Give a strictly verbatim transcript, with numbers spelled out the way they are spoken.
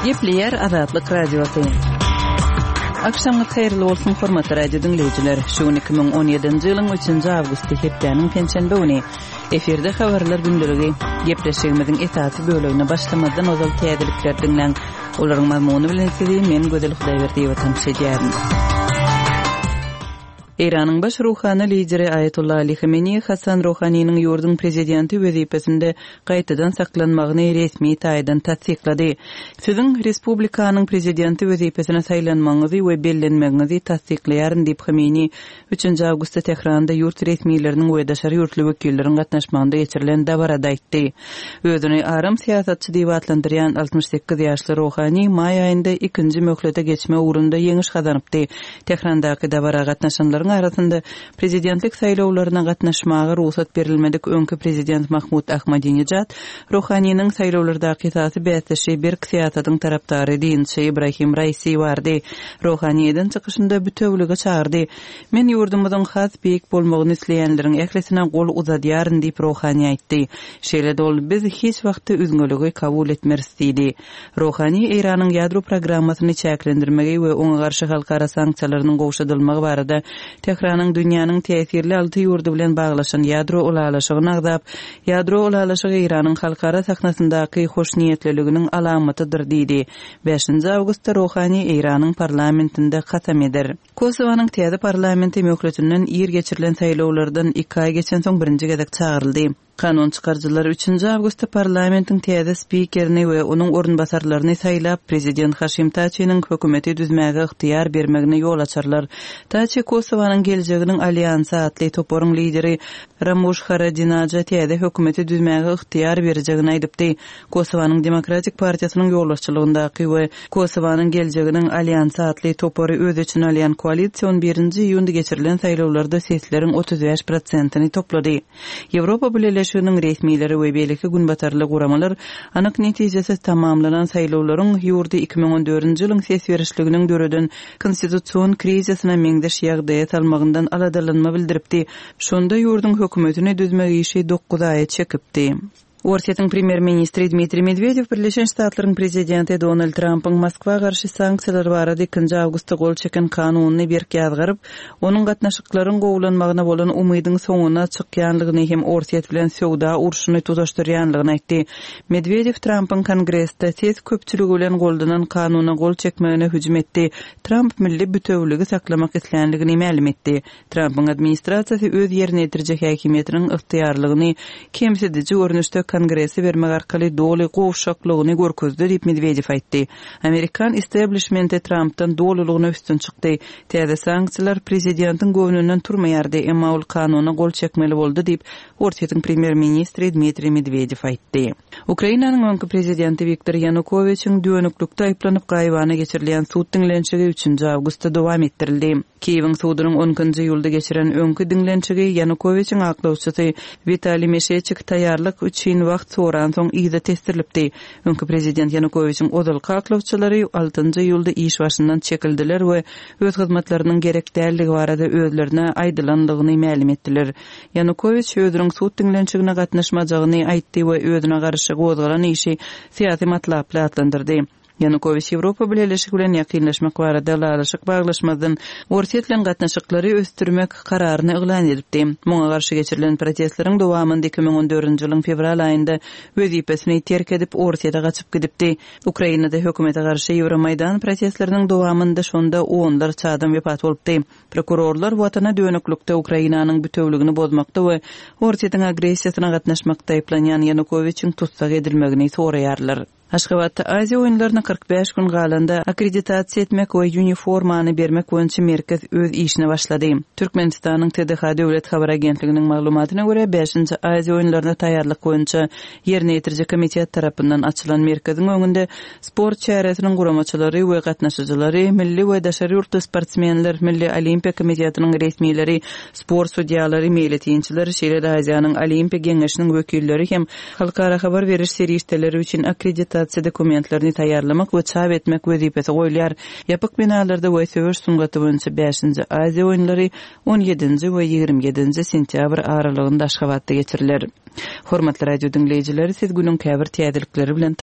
Gepleyer Azatlyk Radiosu. Akşamlyk hayrly bolsun hormatly radio dinleyijiler. Şu iki bin on ýedinji ýylyň üçinji awgusty hepdeniň pençenbe güni eferde habarlar gündeligi gepleşigimiziň esasy bölümine başlamadan ozal täzelikler dinlen. Olaryň mazmuny bilen sizi men Gözel Hudaýberdiýew tanışdyrýaryn. İran'ın baş ruhani lideri Ayetullah Ali Khamenei Hasan Rouhaniýanyň ýurdun prezidenti wezipesinde gaýtadan saklanmagyny resmi taýdan tasdiklady. Siziň respublikanyň prezidenti wezipesine saýlanmaňyzy we bellenmeňizi tasdiklaýaryn diýip Khamenei üçinji awgustda Tehranda ýurt resmiýetleriniň we daşary ýurtly wekilleriň gatnaşmagynda geçirilen dabarada aýtdy. Özüni aram siýasatçy diýip adlandyrýan altmış sekiz ýaşly Rouhani may aýynda ikinji möhlete geçme ugrunda ýeňiş gazanypdy. Tehrandaky dabara gatnaşanlaryň arasında prezidentlik saýlawlaryna gatnaşmagy ruhsat berilmedik öňkü prezident Mahmud Ahmadinejad Rouhaniýanyň saýlawlardaky esasy bäsleşi bir siýasatyň tarapdary diýinçe Ibrahim Raisi bardy. Rouhaniýadan çykyşynda bütewligi çağırdy. Men ýurdumyzyň has beýik bolmagyny isleýänleriň ählisine gol uzadýaryn diýip Rouhani aýtdy. Şeýle dol biz hiç wagtda üzgünligi kabul etmeris diýdi. Rouhani Iranyň ýadro programmasyny çäklendirmegi we oňa garşy halkara sanksiýalarynyň gowşadylmagy barada Tehranyň dünýäniň täsirli alty ýurdy bilen baglaşan ýadro ulalaşygyny agdap, ýadro ulalaşygy Iranyň halkara sahnasyndaky hoş niýetliliginiň alamatydyr diýdi. beşinji awgustda Rouhani Iranyň parlamentinde kasam eder. Kosowanyň täze parlamenti möhletininden ýer geçirilen saýlawlardan iki ay geçen soň birinji gezek çağıryldy. Kanun çıkarjylar üçinji awgustda parlamentiň täze spikerini we onuň ornbasarlaryny saýlap prezident Haşim Taçynyň hökümeti düzmäge yktyýar bermegine ýol açarlar. Taçy Kosowanyň geljeginiň alýansy atly toporyň lideri Ramush Haradinaja täze hökümeti düzmäge yktyýar berjegini aýdypdy. Kosowanyň Demokratik partiýasynyň ýolbaşçylygyndaky we Kosowanyň geljeginiň alýansy atly topory öz için alýan koalisiýon birinji ýunda geçirilen saýlawlarda sesleriň otuz beş prosentyny toplady. Ýewropa birleşiginiň resmiýetleri we beýleki günbatarly guramalar anyk netijesi tamamlanan saýlawlaryň ýurdy iki bin on dördünji ýylyň ses berişliginiň döredin konstitusiýon krizisyna meňdeş ýagdaýa salmagyndan aladalanma bildiripdi. Şonda ýurdun hökümetini düzmegi işi dokuz ay çekipdi. Orsiýetiň premier-ministri Dmitri Medvedev Birleşen Ştatlaryň prezidenti Donald Trumpyň Moskwa garşy sanksiýalar barada ikinji awgustda gol çeken kanunyny berk ýazgyryp, onuň gatnaşyklaryň gowulanmagyna bolan umydyň soňuna çykýanlygyny hem Orsiýet bilen söwda urşuny tutaşdyrýanlygyny aýtdy. Medvedev Trumpyň kongressde ses köpçüligi bilen goldanan kanunyna gol çekmegine hüjüm etdi. Trump milli bütewligi saklamak isleýänligini ma'lum etdi. Trumpyň administrasiýasy öz ýerine ýetirjek häkimetiniň ygtyýarlygyny kemsedici görnüşde Kongresi vermek arkaly doly gowşaklygyny görkezdi diýip Medvedev aýtdy. Amerikan establishmenti Trumpdan dolulygyna üstün çykdy. Täze sanksiýalar prezidentiň göwnünden turmaýardy, emma ol kanunyna gol çekmeli boldy diýip Orsiýetiň premier-ministri Dmitri Medvedev aýtdy. Ukrainanyň öňkü prezidenti Viktor Yanukovyçyň dönüklükde aýplanyp gaýbana geçirilen suд diňlençigi üçinji awgustda dowam etdirildi. Kiýewiň sudynyň onunji ýylda geçiren öňkü diňlençigi Yanukovyçyň aklawçysy Vitaliy Meshchik taýýarlyk üçin wagt soran soň ýyda testirlipdi. Öňkü prezident Yanukovyçyň odal aklawçylary altynjy ýylda iş başyndan çekildiler we öz hyzmatlarynyň gerekdälligi barada özlerine aýdylanlygyny ma'lum etdiler. Yanukovyç özüniň suд diňlençigine gatnaşmajagyny aýtdy we özüne garşy gozgalan işi syýasy matlaply adlandyrdy. Yanukovyç Ýewropa birleşigi bilen ýakynlaşmak barada ulaşyk baglaşmadan Orsiýet bilen gatnaşyklary östürmek kararyny eglan edipdi. Muňa garşy geçirilen protestleriň dowamynda iki bin on dördünji ýylyň fevral aýynda wezipesini terk edip Orsiýete gaçyp gidipdi. Ukrainada hökümete garşy Ýewromaýdan protestleriniň dowamynda şonda onlar çadan wepat bolupdy. Prokurorlar watana dönüklükde Ukrainanyň bütewligini bozmakda we Orsiýetiň agressiýasyna gatnaşmakda aýplanýan Yanukovyçyň tutsak edilmegini soraýarlar. Aşgabatda Aziya oýunlaryna kırk beş gün galanda akkreditasiýa etmek we uniformany bermek boýunça merkez öz işine başlady. Türkmenistanyň T D H döwlet habar agentliginiň maglumatyna görä beşinji Aziya oýunlaryna taýýarlyk boýunça ýerine ýetirjek komitet tarapyndan açylan merkeziň öňünde sport çäresiniň guramaçylary we gatnaşyjylary, milli we daşary ýurtly sportsmenler, Milli Olimpiýa komitetining resmiýetleri, sport sudiýalary, meýletýänçiler, şeýle-de Aziýanyň Olimpiýa geňeşiniň wekilleri hem halkara habar beriş serişdeleri üçin akkreditasiýa dokumentlerini taýýarlamak we çap etmek wezipesi goýulýar. Ýapyk binalarda we söwüş sungaty boýunça beşinji Aziya oýunlary on ýedinji we ýigirme ýedinji sentýabr aralygynda Aşgabatda geçiriler. Hormatly radio dinleýijileri, siz günüň käbir täzelikleri bilen